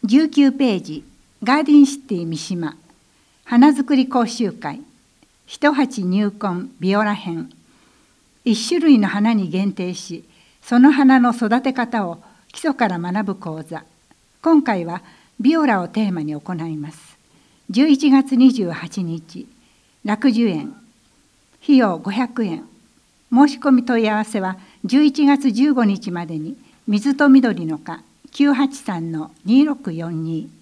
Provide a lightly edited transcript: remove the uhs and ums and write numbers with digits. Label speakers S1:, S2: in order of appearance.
S1: 19ページ、ガーデンシティ三島花作り講習会一鉢入魂ビオラ編。一種類の花に限定し、その花の育て方を基礎から学ぶ講座。今回はビオラをテーマに行います。11月28日、楽寿園。費用500円。申し込み問い合わせは11月15日までに、水と緑の課 983-2642